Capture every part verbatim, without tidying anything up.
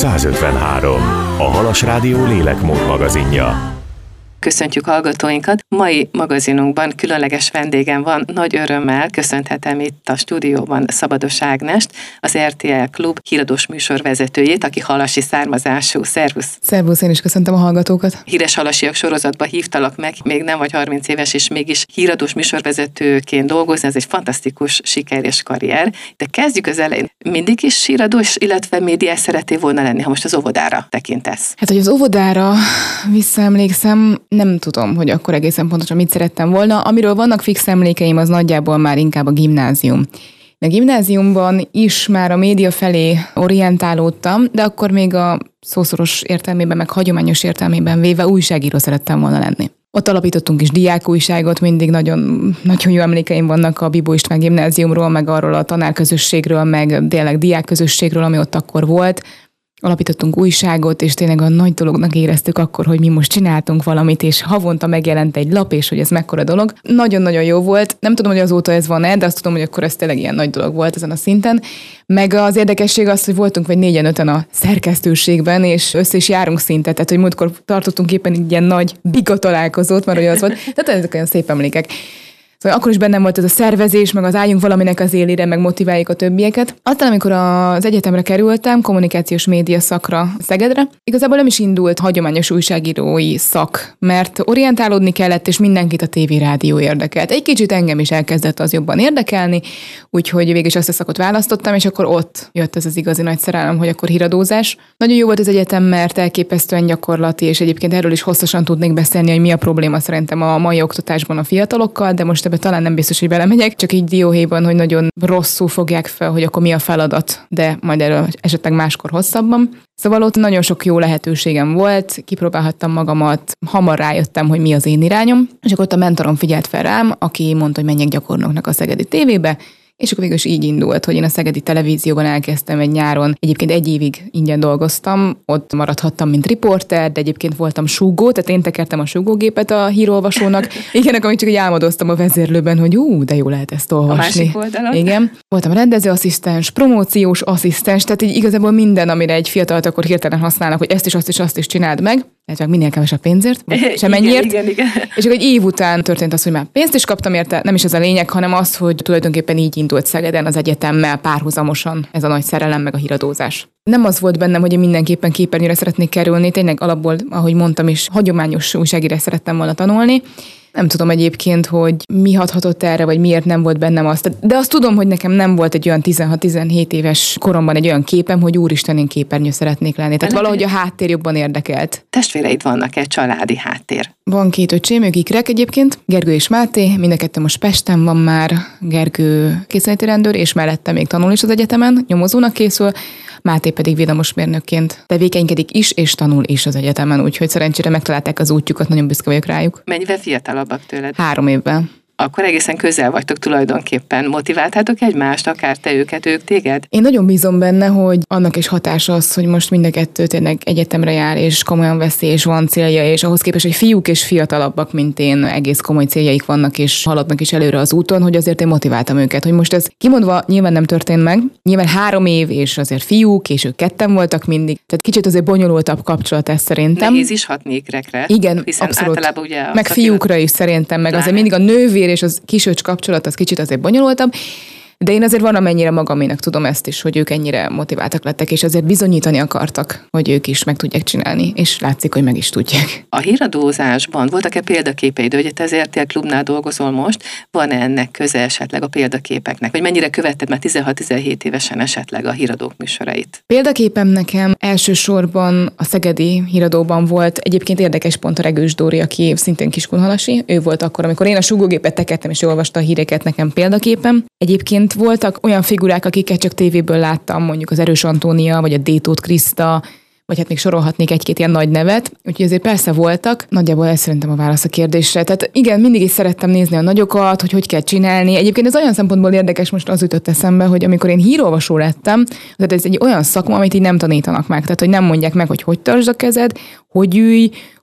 száz ötvenhárom. A Halas Rádió lélekmód magazinja. Köszöntjük hallgatóinkat! Mai magazinunkban különleges vendégem van, nagy örömmel köszönhetem itt a stúdióban Szabados Ágnest, az er té el Klub híradós műsorvezetőjét, aki halasi származású. Szervusz! Szervusz, én is köszöntöm a hallgatókat! Híres halasiak sorozatba hívtalak meg, még nem vagy harminc éves, és mégis híradós műsorvezetőként dolgozni, ez egy fantasztikus siker és karrier. De kezdjük az elején. Mindig is híradós, illetve médiás szerettél volna lenni, ha most az óvodára tekintesz? Hát, hogy az óvodára visszaemlékszem, nem tudom, hogy akkor egészen pontosan mit szerettem volna. Amiről vannak fix emlékeim, az nagyjából már inkább a gimnázium. A gimnáziumban is már a média felé orientálódtam, de akkor még a szószoros értelmében, meg hagyományos értelmében véve újságíró szerettem volna lenni. Ott alapítottunk is diákújságot, mindig nagyon, nagyon jó emlékeim vannak a Bibó István gimnáziumról, meg arról a tanárközösségről, meg tényleg diákközösségről, ami ott akkor volt. Alapítottunk újságot, és tényleg a nagy dolognak éreztük akkor, hogy mi most csináltunk valamit, és havonta megjelent egy lap, és hogy ez mekkora dolog. Nagyon-nagyon jó volt. Nem tudom, hogy azóta ez van-e, de azt tudom, hogy akkor ez tényleg ilyen nagy dolog volt ezen a szinten. Meg az érdekesség az, hogy voltunk vagy négyen-öten a szerkesztőségben, és össze is járunk szinte, tehát hogy múltkor tartottunk éppen egy ilyen nagy biga találkozót, mert hogy az volt. Tehát ezek olyan szép emlékek. Szóval akkor is bennem volt ez a szervezés, meg az álljunk valaminek az élére, meg motiváljuk a többieket. Aztán, amikor az egyetemre kerültem, kommunikációs média szakra Szegedre, igazából nem is indult hagyományos újságírói szak, mert orientálódni kellett, és mindenkit a tévérádió érdekelt. Egy kicsit engem is elkezdett az jobban érdekelni, úgyhogy végig is azt a szakot választottam, és akkor ott jött ez az igazi nagy szerelem, hogy akkor híradózás. Nagyon jó volt az egyetem, mert elképesztően gyakorlati, és egyébként erről is hosszasan tudnék beszélni, hogy mi a probléma szerintem a mai oktatásban a fiatalokkal, de most talán nem biztos, hogy belemegyek, csak így dióhéjban, hogy nagyon rosszul fogják fel, hogy akkor mi a feladat, de majd erről esetleg máskor hosszabban. Szóval ott nagyon sok jó lehetőségem volt, kipróbálhattam magamat, hamar rájöttem, hogy mi az én irányom, és akkor ott a mentorom figyelt fel rám, aki mondta, hogy menjek gyakornoknak a szegedi tévébe, és akkor végül is így indult, hogy én a szegedi televízióban elkezdtem egy nyáron. Egyébként egy évig ingyen dolgoztam, ott maradhattam, mint riporter, de egyébként voltam súgó, tehát én tekertem a súgógépet a hírolvasónak. Igen, akkor csak így álmodoztam a vezérlőben, hogy ú, de jó lehet ezt olvasni. A másik oldalon. Igen. Voltam rendezőasszisztens, promóciós asszisztens, tehát így igazából minden, amire egy fiatalt akkor hirtelen használnak, hogy ezt is, azt is, azt is csináld meg. Tehát csak minél kevesebb pénzért, vagy sem ennyiért. Igen, igen, igen. És akkor egy év után történt az, hogy már pénzt is kaptam érte, nem is ez a lényeg, hanem az, hogy tulajdonképpen így indult Szegeden az egyetemmel párhuzamosan ez a nagy szerelem meg a híradózás. Nem az volt bennem, hogy én mindenképpen képernyőre szeretnék kerülni, tényleg alapból, ahogy mondtam is, hagyományos újságírás szerettem volna tanulni. Nem tudom egyébként, hogy mi hathatott erre, vagy miért nem volt bennem azt. De azt tudom, hogy nekem nem volt egy olyan tizenhat-tizenhét éves koromban egy olyan képem, hogy úristen, én képernyő szeretnék lenni. Tehát valahogy a háttér jobban érdekelt. Testvéreid vannak egy családi háttér? Van két öcsém, ők ikrek egyébként, Gergő és Máté, mind a kettő most Pesten van már, Gergő készenléti rendőr, és mellette még tanul is az egyetemen, nyomozónak készül, Máté pedig villamosmérnökként tevékenykedik is, és tanul is az egyetemen, úgyhogy szerencsére megtalálták az útjukat, nagyon büszke vagyok rájuk. Mennyivel fiatalabbak tőled? Három évvel. Akkor egészen közel vagytok tulajdonképpen. Motiváltátok egymást, akár te őket, ők téged? Én nagyon bízom benne, hogy annak is hatása az, hogy most mind a kettő tényleg egyetemre jár, és komolyan veszi, és van célja, és ahhoz képest, hogy fiúk és fiatalabbak, mint én, egész komoly céljaik vannak, és haladnak is előre az úton, hogy azért én motiváltam őket, hogy most ez kimondva nyilván nem történt meg. Nyilván három év, és azért fiúk, és ők ketten voltak mindig. Tehát kicsit azért bonyolultabb kapcsolat ez szerintem. Nehéz is hatni ikrekre. Igen, hiszen abszolút. Általában ugye meg fiúkra is szerintem, meg azért mindig a nővér és az kisöcs kapcsolat az kicsit azért bonyolultabb, de én azért van, amennyire magaménak tudom ezt is, hogy ők ennyire motiváltak lettek, és azért bizonyítani akartak, hogy ők is meg tudják csinálni, és látszik, hogy meg is tudják. A híradózásban voltak-e példaképeid, hogy te az er té el Klubnál dolgozol most, van-e ennek köze esetleg a példaképeknek, vagy mennyire követted már tizenhat-tizenhét évesen esetleg a híradók műsorait? Példaképem nekem elsősorban a szegedi híradóban volt, egyébként érdekes pont a Regős Dóri, aki szintén kiskunhalasi, ő volt akkor, amikor én a sugógépet tekertem, és ő olvasta a híreket, nekem példaképem. Egyébként voltak olyan figurák, akiket csak tévéből láttam, mondjuk az Erős Antónia, vagy a Détót Kriszta, vagy hát még sorolhatnék egy-két ilyen nagy nevet. Úgyhogy azért persze voltak. Nagyjából ez szerintem a válasz a kérdésre. Tehát igen, mindig is szerettem nézni a nagyokat, hogy hogy kell csinálni. Egyébként ez olyan szempontból érdekes, most az jutott eszembe, hogy amikor én hírolvasó lettem, tehát ez egy olyan szakma, amit így nem tanítanak meg. Tehát, hogy nem mondják meg, hogy hogy tartsd a kezed, hogy ülj,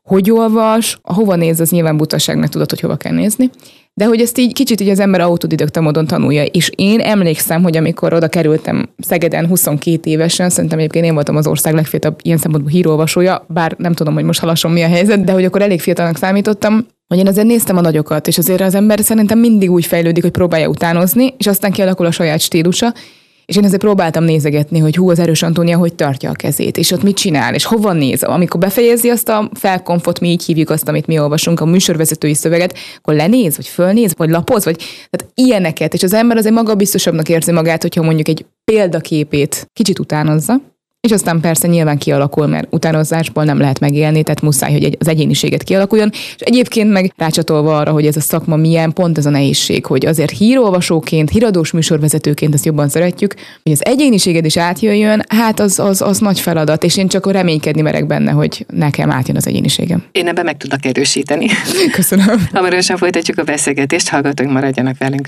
hogy olvas, hova néz, az nyilván butaságnak tudod, hogy hova kell nézni. De hogy ezt így kicsit így az ember autodidakta módon tanulja. És én emlékszem, hogy amikor oda kerültem Szegeden huszonkét évesen, szerintem egyébként én voltam az ország legfiatalabb ilyen szempontból hírolvasója, bár nem tudom, hogy most halason mi a helyzet, de hogy akkor elég fiatalnak számítottam, hogy én azért néztem a nagyokat, és azért az ember szerintem mindig úgy fejlődik, hogy próbálja utánozni, és aztán kialakul a saját stílusa. És én azért próbáltam nézegetni, hogy hú, az Erős Antónia hogy tartja a kezét, és ott mit csinál, és hova néz. Amikor befejezi azt a felkonfot, mi így hívjuk azt, amit mi olvasunk, a műsorvezetői szöveget, akkor lenéz, vagy fölnéz, vagy lapoz, vagy tehát ilyeneket. És az ember azért maga biztosabbnak érzi magát, hogyha mondjuk egy példaképét kicsit utánozza, és aztán persze nyilván kialakul, mert utánozásból nem lehet megélni, tehát muszáj, hogy az egyéniséget kialakuljon. És egyébként meg rácsatolva arra, hogy ez a szakma milyen, pont ez a nehézség, hogy azért hírolvasóként, híradós műsorvezetőként ezt jobban szeretjük, hogy az egyéniséged is átjöjjön, hát az, az, az nagy feladat, és én csak reménykedni merek benne, hogy nekem átjön az egyéniségem. Én ebben meg tudok erősíteni. Köszönöm. Hamarosan folytatjuk a beszélgetést, hallgatóink maradjanak velünk.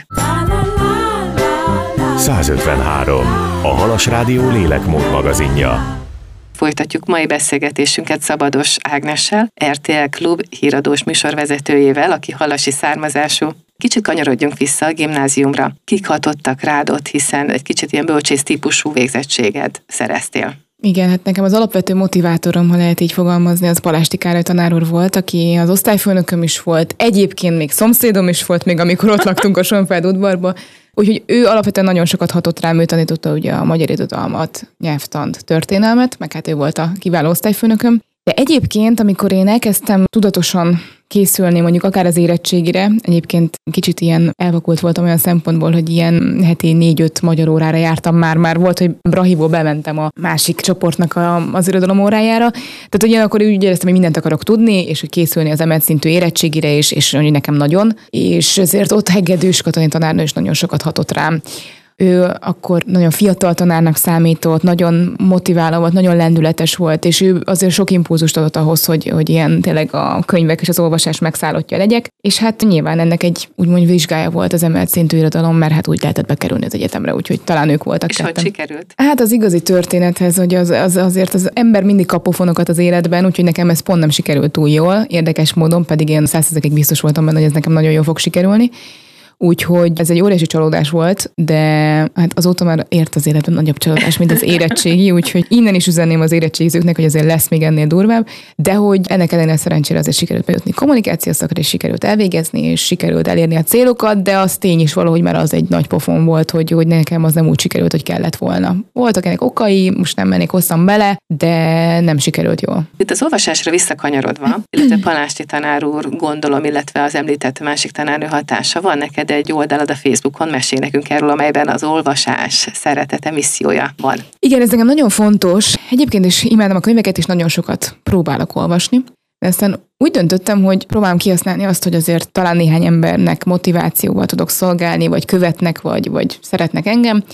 százötvenhárom. A Halas Rádió lélekmód magazinja. Folytatjuk mai beszélgetésünket Szabados Ágnessel, er té el Klub híradós műsorvezetőjével, aki halasi származású. Kicsit kanyarodjunk vissza a gimnáziumra. Kik hatottak rád ott, hiszen egy kicsit ilyen bölcsész típusú végzettséged szereztél? Igen, hát nekem az alapvető motivátorom, ha lehet így fogalmazni, az Palásti Károly tanár úr volt, aki az osztályfőnököm is volt, egyébként még szomszédom is volt, még amikor ott laktunk a Sonfeld udvarba. Úgyhogy ő alapvetően nagyon sokat hatott rám, ő tanította ugye a magyar irodalmat, nyelvtant, történelmet, meg hát ő volt a kiváló osztályfőnököm. De egyébként, amikor én elkezdtem tudatosan készülni mondjuk akár az érettségire, egyébként kicsit ilyen elvakult voltam olyan szempontból, hogy ilyen heti négy-öt magyar órára jártam már, már volt, hogy Brahiból bementem a másik csoportnak a, az irodalom órájára. Tehát hogy akkor úgy éreztem, hogy mindent akarok tudni, és hogy készülni az emelt szintű érettségire, és, és nekem nagyon. És ezért ott Hegedűs Katalin tanárnő is nagyon sokat hatott rám. Ő akkor nagyon fiatal tanárnak számított, nagyon motiváló volt, nagyon lendületes volt, és ő azért sok impulzust adott ahhoz, hogy, hogy ilyen tényleg a könyvek és az olvasás megszállottja legyek. És hát nyilván ennek egy úgymond vizsgája volt az emelt szintű irodalom, mert hát úgy lehetett bekerülni az egyetemre, úgyhogy talán ők voltak. És tettem. hogy sikerült? Hát az igazi történethez, hogy az, az azért az ember mindig kap pofonokat az életben, úgyhogy nekem ez pont nem sikerült túl jól, érdekes módon, pedig én százszerzekig biztos voltam benne, hogy ez nekem nagyon jól fog sikerülni. Úgyhogy ez egy óriási csalódás volt, de hát azóta már ért az életben nagyobb csalódás, mint az érettségi, úgyhogy innen is üzenném az érettségizőknek, hogy azért lesz még ennél durvább, de hogy ennek ellenére szerencsére azért sikerült bejutni kommunikációs szakra, és sikerült elvégezni, és sikerült elérni a célokat, de az tény is valahogy már az egy nagy pofon volt, hogy, hogy nekem az nem úgy sikerült, hogy kellett volna. Voltak ennek okai, most nem mennék hosszan bele, de nem sikerült jól. Itt az olvasásra visszakanyarodva, illetve Palásti tanár úr gondolom, illetve az említett másik tanárnő hatása, van neked egy oldalad a Facebookon, mesélj nekünk erről, amelyben az olvasás szeretete missziója van. Igen, ez nekem nagyon fontos. Egyébként is imádom a könyveket, és nagyon sokat próbálok olvasni. De aztán úgy döntöttem, hogy próbálom kihasználni azt, hogy azért talán néhány embernek motivációval tudok szolgálni, vagy követnek, vagy, vagy szeretnek engem,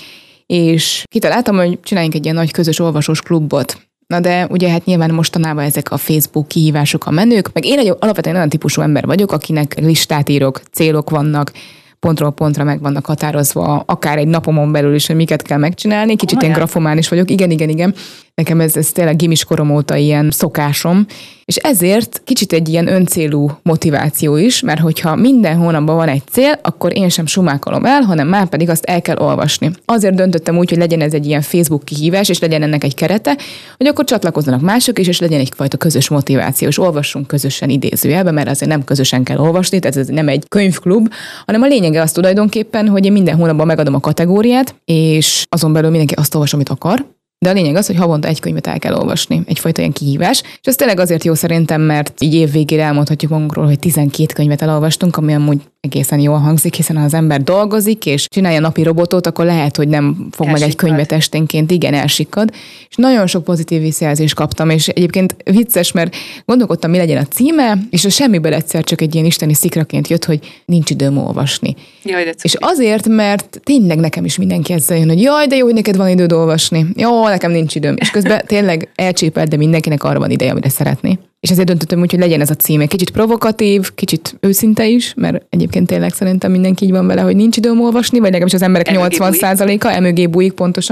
és kitaláltam, hogy csináljunk egy ilyen nagy közös olvasós klubot. Na de ugye hát nyilván mostanában ezek a Facebook kihívások a menők, meg én egy alapvetően olyan típusú ember vagyok, akinek listát írok, célok vannak, pontról pontra meg vannak határozva, akár egy napomon belül is, hogy miket kell megcsinálni. Kicsit oh, ilyen grafomán is vagyok. Igen, igen, igen. Nekem ez, ez tényleg gimis korom óta ilyen szokásom, és ezért kicsit egy ilyen öncélú motiváció is, mert hogyha minden hónapban van egy cél, akkor én sem sumákolom el, hanem már pedig azt el kell olvasni. Azért döntöttem úgy, hogy legyen ez egy ilyen Facebook kihívás, és legyen ennek egy kerete, hogy akkor csatlakozzanak mások is, és legyen egyfajta közös motiváció, és olvassunk közösen idézőjelbe, mert azért nem közösen kell olvasni, tehát ez nem egy könyvklub, hanem a lényege az tulajdonképpen, hogy én minden hónapban megadom a kategóriát, és azon belül mindenki azt olvas, amit akar. De a lényeg az, hogy havonta egy könyvet el kell olvasni, egyfajta ilyen kihívás. És ez tényleg azért jó szerintem, mert így év végére elmondhatjuk magunkról, hogy tizenkét könyvet elolvastunk, ami amúgy egészen jól hangzik, hiszen ha az ember dolgozik és csinálja napi robotot, akkor lehet, hogy nem fog elsikkad. Meg egy könyvet esténként, igen, elsikkad. És nagyon sok pozitív visszajelzést kaptam, és egyébként vicces, mert gondolkodtam, mi legyen a címe, és a semmiből egyszer csak egy ilyen isteni szikraként jött, hogy nincs időm olvasni. Jaj, és azért, mert tényleg nekem is mindenki ezzel jön, hogy jaj, de jó, hogy neked van időd olvasni. Jó, nekem nincs időm. És közben tényleg elcsépelt, de mindenkinek arra van ideje, amire szeretné. És ezért döntöttem úgy, hogy legyen ez a címe. Kicsit provokatív, kicsit őszinte is, mert egyébként tényleg szerintem mindenki így van vele, hogy nincs időm olvasni, vagy legalábbis az emberek nyolcvan százaléka emögé bújik pontosan.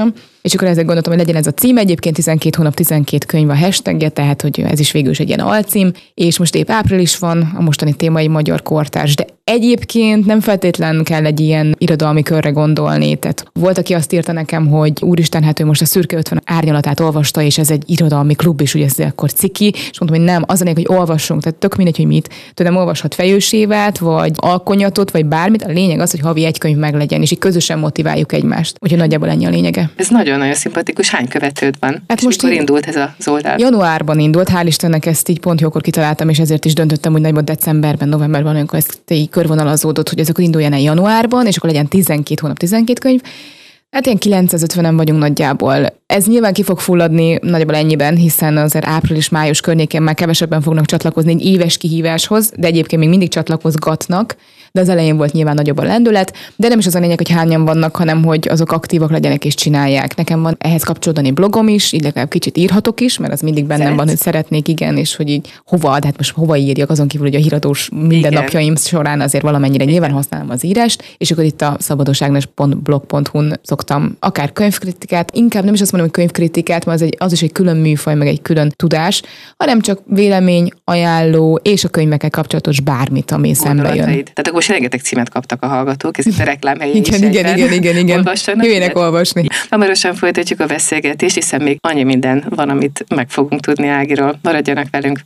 és akkor ezzel gondoltam, hogy legyen ez a cím, egyébként tizenkét hónap, tizenkét könyv a hashtagje, tehát hogy ez is végül is egy ilyen alcím, és most épp április van, a mostani témai magyar kortárs, de egyébként nem feltétlen kell egy ilyen irodalmi körre gondolni. Tehát volt, aki azt írta nekem, hogy úristen, hát ő most a Szürke ötven árnyalatát olvasta, és ez egy irodalmi klub, és ugye ez akkor ciki, és mondtam, hogy nem, az a lényeg, hogy olvassunk, tehát tök mindegy, hogy mit. Tudom, olvashat Fejős Évát, vagy Alkonyatot, vagy bármit. A lényeg az, hogy havi egy könyv meglegyen, és így közösen motiváljuk egymást. Úgyhogy nagyjából ennyi a lényege. Ez nagyon-nagyon szimpatikus. Hány követőd van? Hát és most mikor indult ez az oldal? Januárban indult, hál' Istennek ezt így pont jókor kitaláltam, és ezért is döntöttem, hogy nagyban decemberben, novemberben, amikor ezt így körvonalazódott, hogy ez akkor induljon el januárban, és akkor legyen tizenkét hónap, tizenkét könyv. Hát ilyen kilencszázötvenen vagyunk nagyjából. Ez nyilván ki fog fulladni nagyjából ennyiben, hiszen azért április-május környékén már kevesebben fognak csatlakozni egy éves kihíváshoz, de egyébként még mindig csatlakozgatnak, de az elején volt nyilván nagyobb a lendület, de nem is az a lényeg, hogy hányan vannak, hanem hogy azok aktívak legyenek és csinálják. Nekem van ehhez kapcsolódni blogom is, így legalább kicsit írhatok is, mert az mindig bennem Szeretsz. van, hogy szeretnék, igen, és hogy így hova, de hát most hova írjak, azon kívül, hogy a híradós mindennapjaim során azért valamennyire igen. nyilván használom az írást, és akkor itt a szabadoságnes pont blog pont hu-n szoktam akár könyvkritikát, inkább nem is azt mondom, hogy könyvkritikát, mert az, egy, az is egy külön műfaj, meg egy külön tudás, hanem csak vélemény, ajánló és a könyvekkel kapcsolatos bármit, ami szembe jön. Tehát akkor most rengeteg címet kaptak a hallgatók, ez itt a reklámhelyén igen, is igen, igen, igen, igen. Jöjjenek olvasni. Hamarosan folytatjuk a beszélgetést, hiszen még annyi minden van, amit meg fogunk tudni Ágiról. Maradjanak velünk.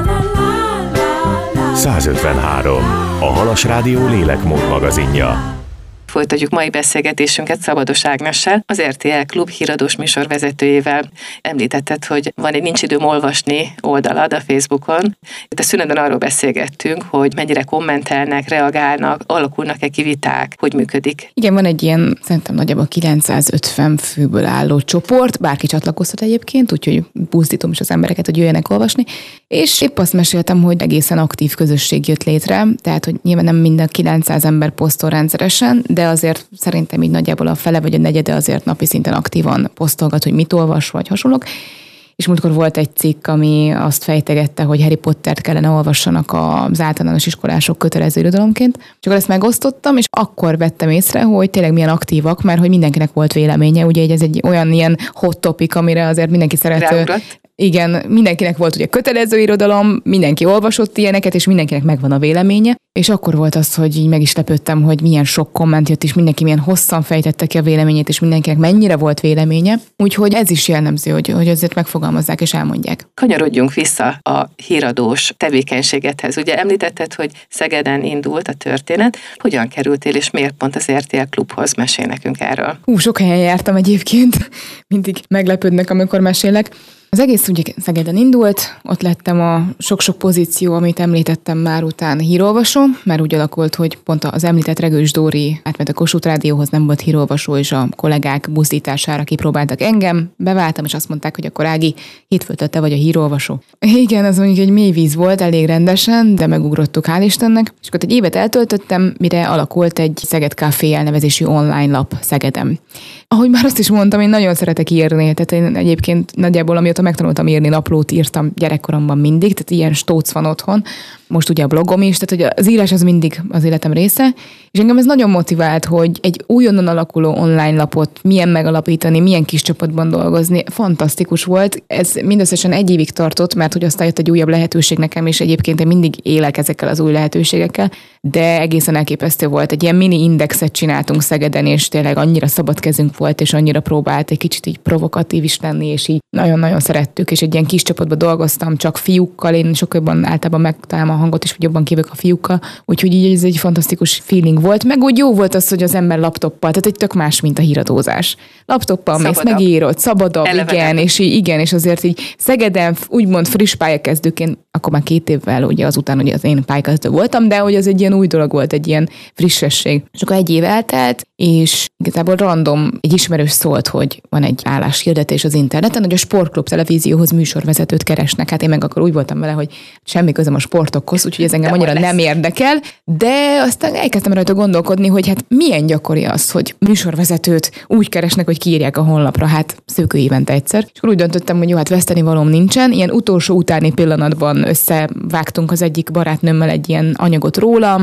százötvenhárom. A Halas Rádió lélekmód magazinja. Folytatjuk mai beszélgetésünket Szabados Ágnessel, az er té el Klub híradós műsorvezetőjével. Említetted, hogy van egy Nincs időm olvasni oldalad a Facebookon. Itt a szünetben arról beszélgettünk, hogy mennyire kommentelnek, reagálnak, alakulnak-e ki viták, hogy működik. Igen, van egy ilyen, szerintem nagyjából kilencszázötven főből álló csoport, bárki csatlakozhat egyébként, úgyhogy buzdítom is az embereket, hogy jöjjenek olvasni. És épp azt meséltem, hogy egészen aktív közösség jött létre, tehát hogy nyilván nem minden kilencszáz ember posztol rendszeresen, de azért szerintem így nagyjából a fele vagy a negyede azért napi szinten aktívan posztolgat, hogy mit olvas, vagy hasonlók. És múltkor volt egy cikk, ami azt fejtegette, hogy Harry Pottert kellene olvassanak az általános iskolások kötelező irodalomként. És akkor ezt megosztottam, és akkor vettem észre, hogy tényleg milyen aktívak, mert hogy mindenkinek volt véleménye. Ugye ez egy olyan ilyen hot topic, amire azért mindenki szeret. Igen, mindenkinek volt ugye kötelező irodalom, mindenki olvasott ilyeneket, és mindenkinek megvan a véleménye. És akkor volt az, hogy így meg is lepődtem, hogy milyen sok komment jött, és mindenki milyen hosszan fejtette ki a véleményét, és mindenkinek mennyire volt véleménye. Úgyhogy ez is jellemző, hogy, hogy azért megfogalmazzák és elmondják. Kanyarodjunk vissza a híradós tevékenységedhez. Ugye említetted, hogy Szegeden indult a történet. Hogyan kerültél, és miért pont az er té el Klubhoz? Mesél nekünk erről. Hú, sok helyen jártam egyébként. Mindig meglepődnek, amikor mesélek. Az egész ugye Szegeden indult, ott lettem a sok-sok pozíció, amit említettem már után hírolvasó, mert úgy alakult, hogy pont az említett Regős Dóri átment a Kossuth Rádióhoz, nem volt hírolvasó, és a kollégák buzdítására kipróbáltak engem, beváltam, és azt mondták, hogy akkor Ági, hétfőtől te vagy a hírolvasó. Igen, az mondjuk egy mély víz volt, elég rendesen, de megugrottuk, hál' Istennek. És akkor egy évet eltöltöttem, mire alakult egy Szeged Café elnevezésű online lap Szegeden. Ahogy már azt is mondtam, én nagyon szeretek írni, tehát én egyébként nagyjából amióta megtanultam írni, naplót írtam gyerekkoromban mindig, tehát ilyen stóc van otthon. Most ugye a blogom is, tehát hogy az írás az mindig az életem része, és engem ez nagyon motivált, hogy egy újonnan alakuló online lapot milyen megalapítani, milyen kis csapatban dolgozni, fantasztikus volt. Ez mindösszesen egy évig tartott, mert hogy aztán jött egy újabb lehetőség nekem, és egyébként én mindig élek ezekkel az új lehetőségekkel, de egészen elképesztő volt. Egy ilyen mini indexet csináltunk Szegeden, és tényleg annyira szabad kezünk volt, és annyira próbált egy kicsit így provokatív is lenni, és így nagyon-nagyon szerettük, és egy ilyen kis csapatban dolgoztam, csak fiúkkal, én sokkal jobban általában megtalálom a hangot is, hogy jobban kívülök a fiúkkal, úgyhogy így ez egy fantasztikus feeling volt, meg úgy jó volt az, hogy az ember laptoppal, tehát egy tök más, mint a híradózás. Laptoppal mész, megírod, szabadabb, Elevenem. igen, és így, igen, és azért így Szegeden úgymond friss pályakezdőként, akkor már két évvel ugye azután, hogy az én pályakezdő voltam, de hogy az egy ilyen új dolog volt, egy ilyen frissesség. És akkor egy év eltelt, és igazából random egy ismerős szólt, hogy van egy álláshirdetés az interneten, hogy a Sportklub televízióhoz műsorvezetőt keresnek. Hát én meg akkor úgy voltam vele, hogy semmi közöm a sportokhoz, úgyhogy ez engem annyira nem érdekel, de aztán elkezdtem rajta gondolkodni, hogy hát milyen gyakori az, hogy műsorvezetőt úgy keresnek, hogy kiírják a honlapra, hát szőkő évente egyszer. És akkor úgy döntöttem, hogy jó, hát veszteni valóm nincsen. Ilyen utolsó utáni pillanatban összevágtunk az egyik barátnőmmel egy ilyen anyagot rólam,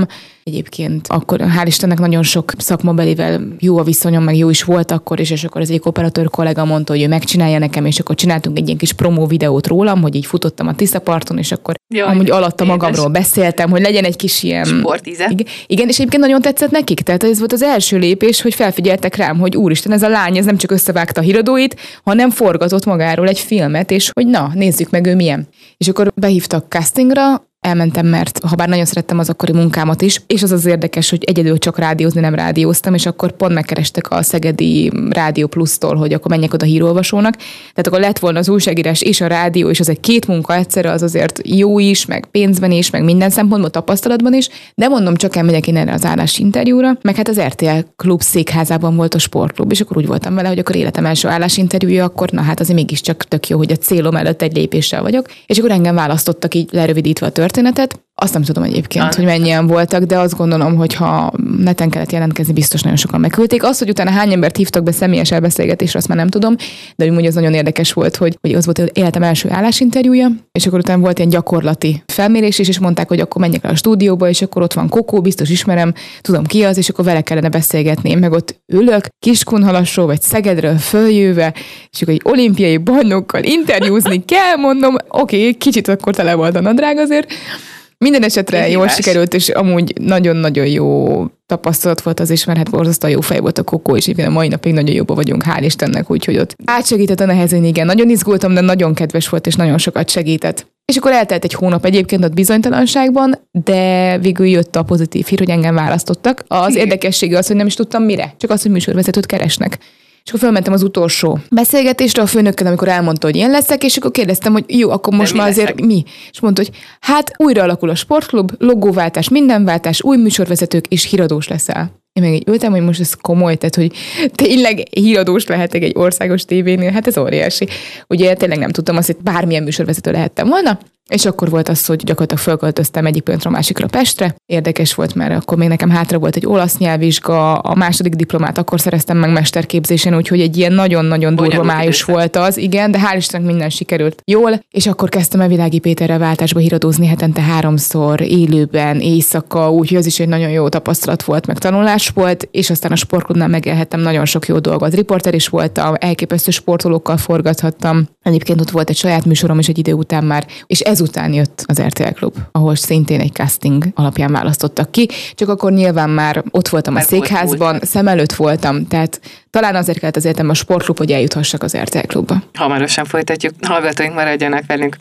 egyébként akkor hál' Istennek nagyon sok szakmabelivel jó a viszonyom, meg jó is volt akkor is, és akkor az egyik operatőr kollega mondta, hogy ő megcsinálja nekem, és akkor csináltunk egy ilyen kis promó videót rólam, hogy így futottam a Tiszaparton, és akkor Jaj, amúgy alatta magamról beszéltem, hogy legyen egy kis ilyen... sportíze. Igen, igen, és egyébként nagyon tetszett nekik, tehát ez volt az első lépés, hogy felfigyeltek rám, hogy úristen, ez a lány, ez nem csak összevágta a híradóit, hanem forgatott magáról egy filmet, és hogy na, nézzük meg ő milyen. És akkor behívtak castingra, elmentem, mert ha bár nagyon szerettem az akkori munkámat is, és az az érdekes, hogy egyedül csak rádiózni nem rádióztam, és akkor pont megkerestek a Szegedi Rádió Plusztól, hogy akkor menjek oda hírolvasónak. Tehát akkor lett volna az újságírás és a rádió, és az egy két munka egyszerre, az azért jó is, meg pénzben is, meg minden szempontból, tapasztalatban is, de mondom, csak elmegyek én erre az állásinterjúra, meg hát az er té el klub székházában volt a sportklub, és akkor úgy voltam vele, hogy akkor életem első állásinterjúja, akkor na hát azért mégiscsak tök jó, hogy a célom előtt egy lépéssel vagyok, és akkor engem választottak így lerövidítve a történetet. Azt nem tudom egyébként, ah, hogy mennyien voltak, de azt gondolom, hogy ha neten kellett jelentkezni, biztos nagyon sokan megküldték. Azt, hogy utána hány embert hívtak be személyes elbeszélgetésre, azt már nem tudom, de úgy az nagyon érdekes volt, hogy, hogy az volt az életem első állásinterjúja, és akkor utána volt ilyen gyakorlati felmérés is, és mondták, hogy akkor menjek el a stúdióba, és akkor ott van Kokó, biztos ismerem, tudom ki az, és akkor vele kellene beszélgetni. Én meg ott ülök, Kiskunhalasról vagy Szegedről följöve, és akkor egy olimpiai bajnokkal interjúzni kell, mondom, oké, okay, kicsit akkor tele volt a nadrág azért. Minden esetre jól sikerült, és amúgy nagyon-nagyon jó tapasztalat volt az is, mert hát borzasztóan jó fej volt a Kokó, és igen, a mai napig nagyon jobban vagyunk, hál' Istennek, úgyhogy ott átsegített a nehezén, igen, nagyon izgultam, de nagyon kedves volt, és nagyon sokat segített. És akkor eltelt egy hónap egyébként ott bizonytalanságban, de végül jött a pozitív hír, hogy engem választottak. Az érdekessége az, hogy nem is tudtam mire, csak az, hogy műsorvezetőt keresnek. És akkor fölmentem az utolsó beszélgetésre a főnökkel, amikor elmondta, hogy én leszek, és akkor kérdeztem, hogy jó, akkor most már azért leszek? Mi? És mondta, hogy hát újra alakul a sportklub, logóváltás, mindenváltás, új műsorvezetők, és híradós leszel. Én meg így ültem, hogy most ez komoly, tehát hogy tényleg híradós lehetek egy országos tévénél, hát ez óriási. Ugye tényleg nem tudtam azt, hogy bármilyen műsorvezető lehettem volna, és akkor volt az, hogy gyakorlatilag fölköltöztem egyik pillanatra a másikra Pestre. Érdekes volt, mert akkor még nekem hátra volt egy olasz nyelvvizsga, a második diplomát akkor szereztem meg mesterképzésen, úgyhogy egy ilyen nagyon-nagyon durva május volt az, igen, de hál' Istennek minden sikerült jól, és akkor kezdtem el Világi Péterrel váltásba híradózni hetente háromszor, élőben, éjszaka, úgyhogy az is egy nagyon jó tapasztalat volt, meg tanulás volt, és aztán a sportklubnál megélhettem nagyon sok jó dolgot. Riporter is voltam, elképesztő sportolókkal forgathattam. Egyébként ott volt egy saját műsorom is egy idő után már, és ezután jött az er té el Klub, ahol szintén egy casting alapján választottak ki, csak akkor nyilván már ott voltam már a székházban, volt, szem előtt voltam, tehát talán azért kellett az életemben a sportklub, hogy eljuthassak az er té el Klubba. Hamarosan folytatjuk, hallgatóink maradjanak velünk.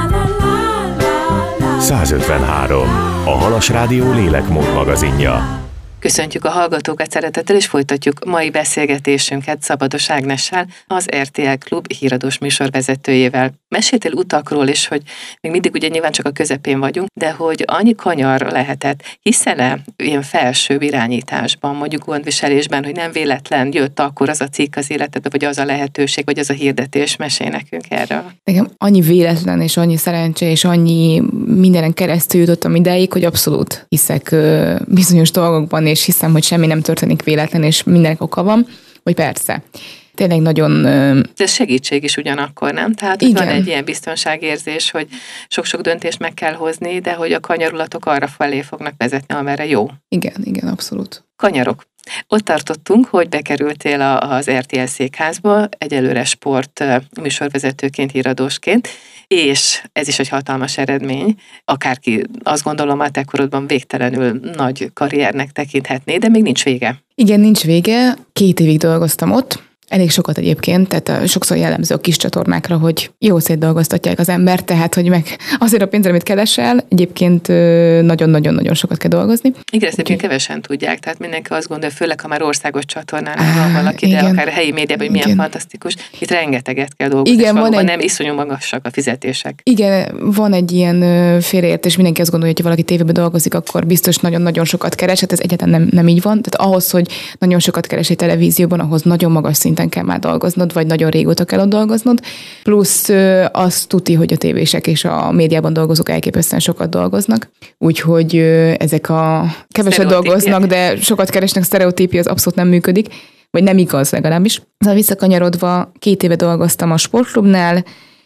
százötvenhárom. A Halas Rádió lélekmód magazinja. Köszöntjük a hallgatókat szeretettel, és folytatjuk mai beszélgetésünket Szabados Ágnessel, az er té el Klub híradós műsorvezetőjével. Meséltél utakról is, hogy még mindig ugye nyilván csak a közepén vagyunk, de hogy annyi kanyar lehetett. Hiszel-e ilyen felső irányításban, mondjuk gondviselésben, hogy nem véletlen jött akkor az a cikk az életedbe, vagy az a lehetőség, vagy az a hirdetés? Mesélj nekünk erről. Nekem annyi véletlen, és annyi szerencse, és annyi mindenen keresztül jutottam ideig, hogy abszolút hiszek bizonyos dolgokban, és hiszem, hogy semmi nem történik véletlen, és mindenek oka van, hogy persze. Tényleg nagyon... De ez segítség is ugyanakkor, nem? Tehát hogy van egy ilyen biztonságérzés, hogy sok-sok döntést meg kell hozni, de hogy a kanyarulatok arra felé fognak vezetni, amerre jó. Igen, igen, abszolút. Kanyarok. Ott tartottunk, hogy bekerültél az er té el székházba, egyelőre sport műsorvezetőként, híradósként, és ez is egy hatalmas eredmény. Akárki azt gondolom, a te korodban végtelenül nagy karriernek tekinthetné, de még nincs vége. Igen, nincs vége. Két évig dolgoztam ott. Elég sokat egyébként, tehát sokszor jellemző a kis csatornákra, hogy jó szétdolgoztatják az embert, tehát hogy meg azért a pénzre, amit keresel, egyébként nagyon-nagyon-nagyon sokat kell dolgozni. Igen, ezt egyébként kevesen tudják, tehát mindenki azt gondolja, főleg ha már országos csatornánál van valaki, igen, de akár helyi médiában, hogy milyen igen. fantasztikus, itt rengeteget kell dolgozni, igen, és valóban egy... nem iszonyú magasak a fizetések. Igen, van egy ilyen félreértés, mindenki azt gondolja, hogy ha valaki tévében dolgozik, akkor biztos nagyon-nagyon sokat keres, hát ez egyáltalán nem, nem így van, tehát ahhoz, hogy nagyon sokat keres egy televízióban, ahhoz nagyon magas szint kell már dolgoznod, vagy nagyon régóta kell ott dolgoznod. Plusz azt tuti, hogy a tévések és a médiában dolgozók elképesztően sokat dolgoznak. Úgyhogy ezek a keveset dolgoznak, de sokat keresnek, sztereotípia az abszolút nem működik, vagy nem igaz legalábbis. Szóval visszakanyarodva, két éve dolgoztam a sportklubnál,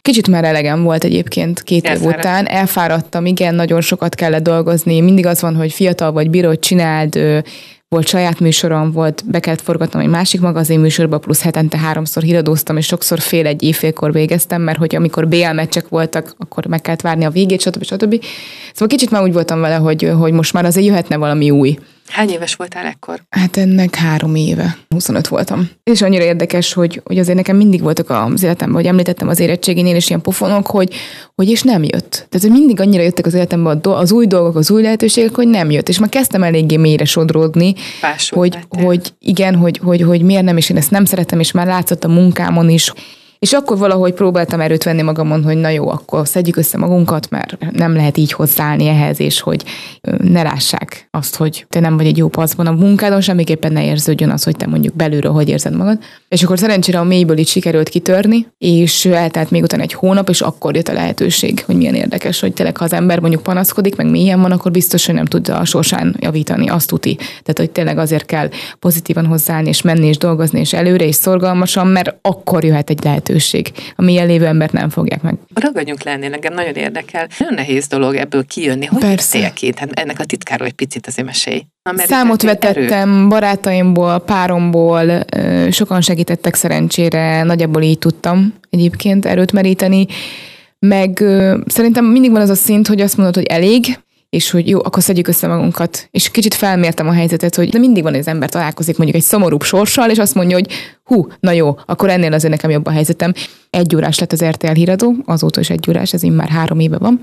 Kicsit már elegem volt egyébként két év Elfáradt. után. Elfáradtam, igen, nagyon sokat kellett dolgozni. Mindig az van, hogy fiatal vagy, bírót csináld, volt saját műsorom, volt, be kellett forgatnom egy másik magazin műsorba, plusz hetente háromszor híradóztam, és sokszor fél egy éjfélkor végeztem, mert hogy amikor bé el meccsek voltak, akkor meg kellett várni a végét, stb. stb. Szóval kicsit már úgy voltam vele, hogy, hogy most már azért jöhetne valami új. Hány éves voltál ekkor? Hát ennek három éve. huszonöt voltam. És annyira érdekes, hogy, hogy azért nekem mindig voltak az életemben, hogy említettem az érettséginél is ilyen pofonok, hogy, hogy és nem jött. Tehát, hogy mindig annyira jöttek az életemben az új dolgok, az új lehetőségek, hogy nem jött. És már kezdtem eléggé mélyre sodródni, Pásult hogy, hogy igen, hogy, hogy, hogy miért nem, és én ezt nem szeretem, és már látszott a munkámon is. És akkor valahogy próbáltam erőt venni magamon, hogy na jó, akkor szedjük össze magunkat, mert nem lehet így hozzáállni ehhez, és hogy ne lássák azt, hogy te nem vagy egy jó paszban a munkádon, semmiképpen ne érződjön az, hogy te mondjuk belülről hogy érzed magad. És akkor szerencsére a mélyből így sikerült kitörni, és eltelt még utána egy hónap, és akkor jött a lehetőség, hogy milyen érdekes, hogy tényleg ha az ember mondjuk panaszkodik, meg mélyen van, akkor biztos, hogy nem tud a sorsán javítani, azt tuti. Tehát, hogy tényleg azért kell pozitívan hozzáállni, és menni, és dolgozni, és előre, és szorgalmasan, mert akkor jöhet egy lehetőség. A mélyen lévő embert nem fogják meg. Ragadjunk le ennél, engem nagyon érdekel. Nagyon nehéz dolog ebből kijönni. Hogy jöttél ki? Hát ennek a titkáról egy picit azért mesélj. Számot vetettem erőt. Barátaimból, páromból, sokan segítettek szerencsére, nagyjából így tudtam egyébként erőt meríteni, meg szerintem mindig van az a szint, hogy azt mondod, hogy elég, és hogy jó, akkor szedjük össze magunkat. És kicsit felmértem a helyzetet, hogy de mindig van, hogy az ember találkozik mondjuk egy szomorúbb sorssal, és azt mondja, hogy hú, na jó, akkor ennél azért nekem jobb a helyzetem. Egy órás lett az er té el híradó, azóta is egy órás, ez így már három éve van.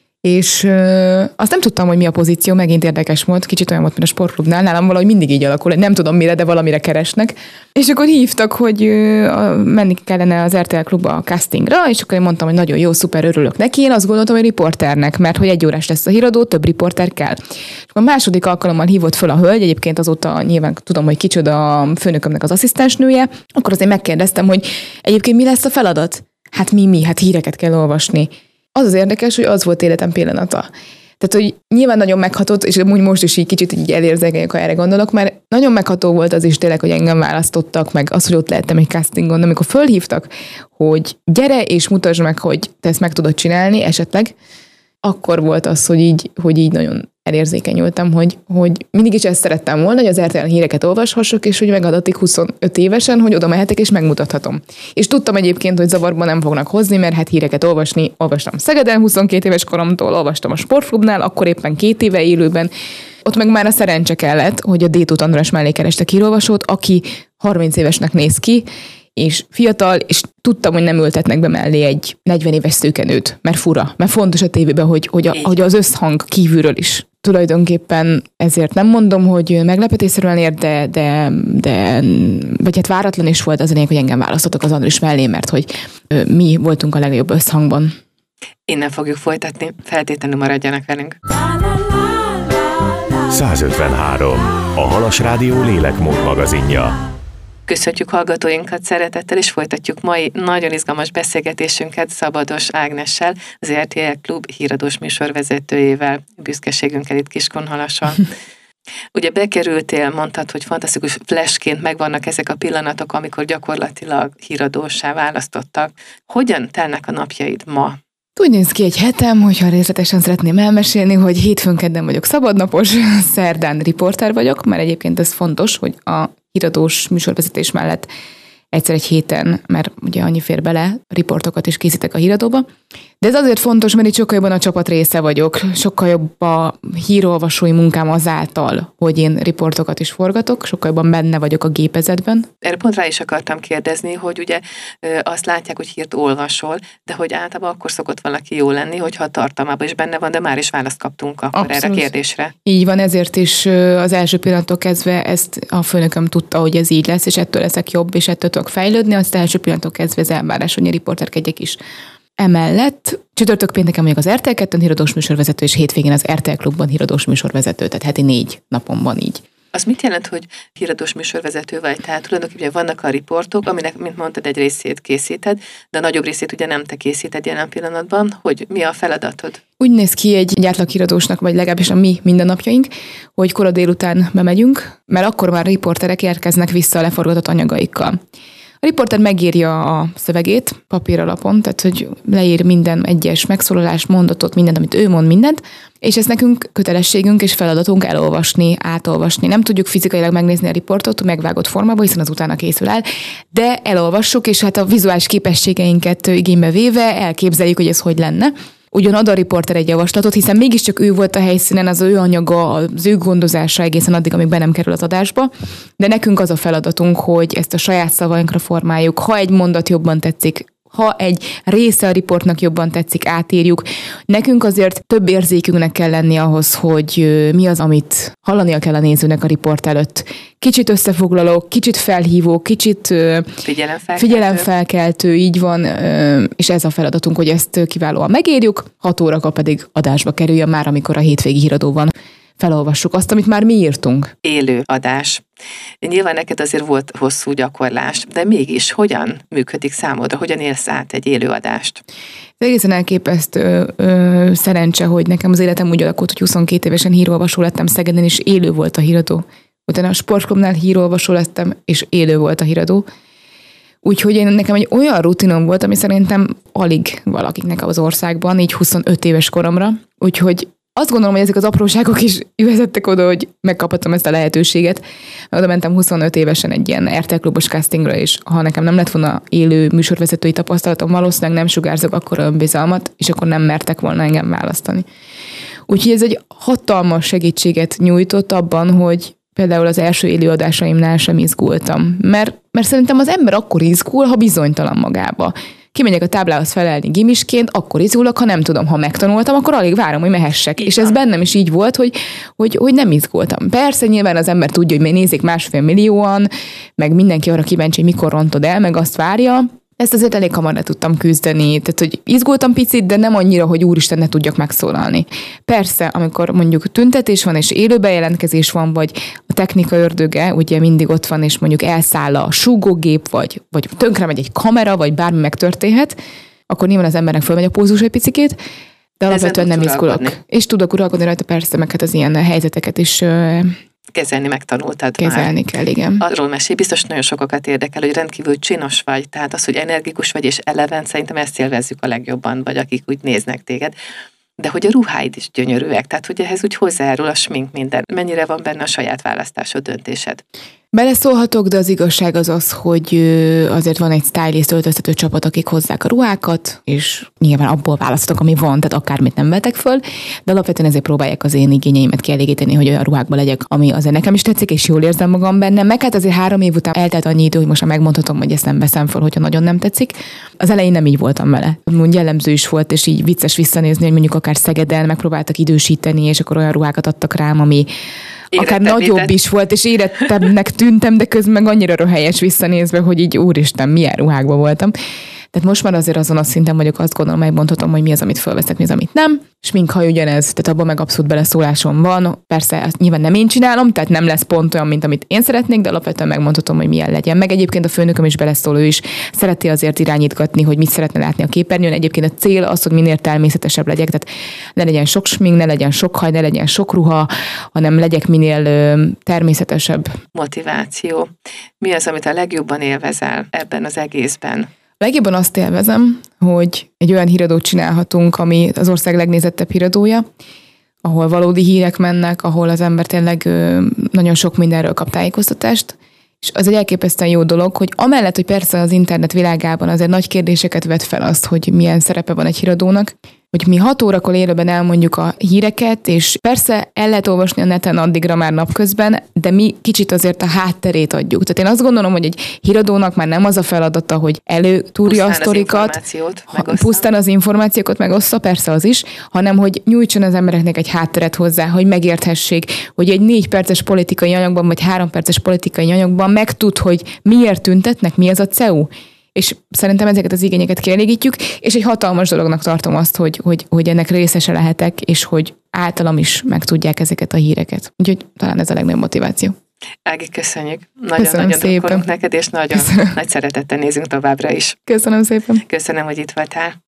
És ö, azt nem tudtam, hogy mi a pozíció, megint érdekes volt, kicsit olyan volt, mint a sportklubnál, nálam valahogy mindig így alakul, nem tudom mire, de valamire keresnek. És akkor hívtak, hogy ö, menni kellene az er té el klubba a castingra, és akkor én mondtam, hogy nagyon jó, szuper, örülök neki. Én azt gondoltam, hogy riporternek, mert hogy egy órás lesz a híradó, több riporter kell. És akkor a második alkalommal hívott föl a hölgy, egyébként azóta nyilván tudom, hogy kicsoda a főnökömnek az asszisztensnője, akkor azért megkérdeztem, hogy egyébként mi lesz a feladat? Hát mi, mi? Hát híreket kell olvasni. Az az érdekes, hogy az volt életem pillanata. Tehát, hogy nyilván nagyon meghatott, és most is így kicsit így elérzékenyek, ha erre gondolok, mert nagyon megható volt az is tényleg, hogy engem választottak, meg az, hogy ott lehettem egy castingon, amikor fölhívtak, hogy gyere és mutasd meg, hogy te ezt meg tudod csinálni esetleg, akkor volt az, hogy így, hogy így nagyon elérzékenyültem, hogy, hogy mindig is ezt szerettem volna, hogy az er té el híreket olvashassak, és hogy megadatik huszonöt évesen, hogy oda mehetek és megmutathatom. És tudtam egyébként, hogy zavarba nem fognak hozni, mert hát híreket olvasni, olvastam Szegeden huszonkét éves koromtól, olvastam a sportklubnál, akkor éppen két éve élőben. Ott meg már a szerencse kellett, hogy a Détut András mellé kerestek hírolvasót, aki harminc évesnek néz ki, és fiatal, és tudtam, hogy nem ültetnek be mellé egy negyven éves szőkenőt, mert fura, mert fontos a tévében, hogy, hogy, a, hogy az összhang kívülről is. Tulajdonképpen ezért nem mondom, hogy meglepetésszerűen ért, de, de, de vagy hát váratlan is volt az a lényeg, hogy engem választottak az Andris mellé, mert hogy mi voltunk a legjobb összhangban. Innen fogjuk folytatni, feltétlenül maradjanak velünk. százötvenhárom. A Halas Rádió lélekmód magazinja. Köszöntjük hallgatóinkat szeretettel, és folytatjuk mai nagyon izgalmas beszélgetésünket Szabados Ágnessel, az er té el Klub híradós műsorvezetőjével, büszkeségünkkel itt Kiskunhalason. Ugye bekerültél, mondtad, hogy fantasztikus flashként megvannak ezek a pillanatok, amikor gyakorlatilag híradóssá választottak. Hogyan telnek a napjaid ma? Úgy néz ki egy hetem, hogyha részletesen szeretném elmesélni, hogy hétfőn kedden vagyok szabadnapos, szerdán riporter vagyok, mert egyébként ez fontos, hogy a híradós műsorvezetés mellett egyszer egy héten, mert ugye annyi fér bele, riportokat is készítek a híradóba. De ez azért fontos, mert itt sokkal jobban a csapat része vagyok, sokkal jobb a hírolvasói munkám azáltal, hogy én riportokat is forgatok, sokkal jobban benne vagyok a gépezetben. Erre pont rá is akartam kérdezni, hogy ugye azt látják, hogy hírt olvasol, de hogy általában akkor szokott valaki jó lenni, hogyha a tartalmában is benne van, de már is választ kaptunk akkor Abszolút. Erre a kérdésre. Így van, ezért is az első pillanattól kezdve ezt a főnököm tudta, hogy ez így lesz, és ettől leszek jobb, és ettől tudok fejlődni, az első pillanattól kezdve az elvárás, hogy riporterkedjek is. Emellett csütörtök pénteken vagyok az er té el kettőn híradós műsorvezető, és hétvégén az er té el Klubban híradós műsorvezető, tehát heti négy napomban így. Az mit jelent, hogy híradós műsorvezető vagy? Tehát tulajdonképpen vannak a riportok, aminek, mint mondtad, egy részét készíted, de a nagyobb részét ugye nem te készíted jelen pillanatban. Hogy mi a feladatod? Úgy néz ki egy átlag híradósnak, vagy legalábbis a mi mindennapjaink, hogy kora délután bemegyünk, mert akkor már riporterek érkeznek vissza a leforgatott anyagaikkal. A riporter megírja a szövegét papíralapon, tehát hogy leír minden egyes megszólalás, mondatot, mindent, amit ő mond, mindent, és ez nekünk kötelességünk és feladatunk elolvasni, átolvasni. Nem tudjuk fizikailag megnézni a riportot megvágott formában, hiszen az utána készül el, de elolvassuk, és hát a vizuális képességeinket igénybe véve elképzeljük, hogy ez hogy lenne. Ugyan ad a riporter egy javaslatot, hiszen mégiscsak ő volt a helyszínen, az ő anyaga, az ő gondozása egészen addig, amíg be nem kerül az adásba, de nekünk az a feladatunk, hogy ezt a saját szavainkra formáljuk. Ha egy mondat jobban tetszik, ha egy része a riportnak jobban tetszik, átírjuk. Nekünk azért több érzékünknek kell lenni ahhoz, hogy mi az, amit hallania kell a nézőnek a riport előtt. Kicsit összefoglaló, kicsit felhívó, kicsit figyelemfelkeltő. figyelemfelkeltő, így van, és ez a feladatunk, hogy ezt kiválóan megérjük, hat órakor pedig adásba kerüljön már, amikor a hétvégi híradó van. Felolvassuk azt, amit már mi írtunk. Élő adás. Nyilván neked azért volt hosszú gyakorlás, de mégis hogyan működik számodra, hogyan élsz át egy élő adást? Ez egészen elképesztő ö, szerencse, hogy nekem az életem úgy alakult, hogy huszonkét évesen hírolvasó lettem Szegeden, és élő volt a híradó. Utána a Sportklubnál hírolvasó lettem, és élő volt a híradó. Úgyhogy én, nekem egy olyan rutinom volt, ami szerintem alig valakiknek az országban, így huszonöt éves koromra. Úgyhogy azt gondolom, hogy ezek az apróságok is vezettek oda, hogy megkaphattam ezt a lehetőséget. Oda mentem huszonöt évesen egy ilyen er té el klubos castingra, és ha nekem nem lett volna élő műsorvezetői tapasztalatom, valószínűleg nem sugárzok akkor önbizalmat, és akkor nem mertek volna engem választani. Úgyhogy ez egy hatalmas segítséget nyújtott abban, hogy például az első élőadásaimnál sem izgultam. Mert, mert szerintem az ember akkor izgul, ha bizonytalan magába. Kimegyek a táblához felelni gimisként, akkor izgulok, ha nem tudom, ha megtanultam, akkor alig várom, hogy mehessek. Így és van. Ez bennem is így volt, hogy, hogy, hogy nem izgultam. Persze, nyilván az ember tudja, hogy még nézik másfél millióan, meg mindenki arra kíváncsi, hogy mikor rontod el, meg azt várja. Ezt azért elég hamar le tudtam küzdeni. Tehát, hogy izgultam picit, de nem annyira, hogy úristen, ne tudjak megszólalni. Persze, amikor mondjuk tüntetés van, és élő bejelentkezés van, vagy a technika ördöge ugye mindig ott van, és mondjuk elszáll a súgógép, vagy, vagy tönkre megy egy kamera, vagy bármi megtörténhet, akkor nyilván az embernek fölmegy a pózus egy picikét, de alapvetően nem izgulok. És tudok uralkodni rajta, persze, meg hát az ilyen helyzeteket is kezelni megtanultad Kezelni már. kell, igen. Arról mesélj, biztos nagyon sokakat érdekel, hogy rendkívül csinos vagy, tehát az, hogy energikus vagy és eleven, szerintem ezt élvezzük a legjobban, vagy akik úgy néznek téged. De hogy a ruháid is gyönyörűek, tehát hogy ehhez úgy hozzájárul a smink minden. Mennyire van benne a saját választásod, döntésed? Beleszólhatok, de az igazság az az, hogy azért van egy stylist öltöztető csapat, akik hozzák a ruhákat, és nyilván abból választok, ami van, tehát akármit nem vetek föl, de alapvetően ezért próbálják az én igényeimet kielégíteni, hogy olyan ruhákban legyek, ami azért nekem is tetszik, és jól érzem magam benne. Meg hát azért három év után eltelt annyi idő, hogy most már megmondhatom, hogy ezt nem veszem föl, hogyha nagyon nem tetszik. Az elején nem így voltam vele. Úgy jellemző is volt, és így vicces visszanézni, hogy mondjuk akár Szegeden megpróbáltak idősíteni, és akkor olyan ruhákat adtak rám, ami akár nagyobb is volt, és érettebbnek tűntem, de közben meg annyira röhelyes visszanézve, hogy így úristen, milyen ruhákban voltam. Tehát most már azért azon a szinten vagyok, azt gondolom, megmondhatom, hogy mi az, amit fölveszek, mi az, amit nem. Sminkhaj ugyanez, tehát abban meg abszolút beleszólásom van. Persze ezt nyilván nem én csinálom, tehát nem lesz pont olyan, mint amit én szeretnék, de alapvetően megmondhatom, hogy milyen legyen. Meg egyébként a főnököm is beleszól, ő is szereti azért irányítgatni, hogy mit szeretne látni a képernyőn. Egyébként a cél az, hogy minél természetesebb legyek, tehát ne legyen sok smink, ne legyen sok haj, ne legyen sok ruha, hanem legyek minél ö, természetesebb. Motiváció. Mi az, amit a legjobban élvezel ebben az egészben? Legjobban azt élvezem, hogy egy olyan híradót csinálhatunk, ami az ország legnézettebb híradója, ahol valódi hírek mennek, ahol az ember tényleg nagyon sok mindenről kap tájékoztatást, és az egy elképesztően jó dolog, hogy amellett, hogy persze az internet világában azért nagy kérdéseket vet fel azt, hogy milyen szerepe van egy híradónak, hogy mi hat órakor élőben elmondjuk a híreket, és persze el lehet olvasni a neten addigra már napközben, de mi kicsit azért a hátterét adjuk. Tehát én azt gondolom, hogy egy híradónak már nem az a feladata, hogy előtúrja a sztorikat, pusztán az információkat megossza, persze az is, hanem hogy nyújtson az embereknek egy hátteret hozzá, hogy megérthessék, hogy egy négy perces politikai anyagban, vagy három perces politikai anyagban megtud, hogy miért tüntetnek, mi az a cé e u. És szerintem ezeket az igényeket kielégítjük, és egy hatalmas dolognak tartom azt, hogy, hogy, hogy ennek részese lehetek, és hogy általam is megtudják ezeket a híreket. Úgyhogy talán ez a legnagyobb motiváció. Ági, köszönjük. Nagyon-nagyon drukkolunk neked, és nagyon Köszönöm. Nagy szeretettel nézünk továbbra is. Köszönöm szépen. Köszönöm, hogy itt voltál.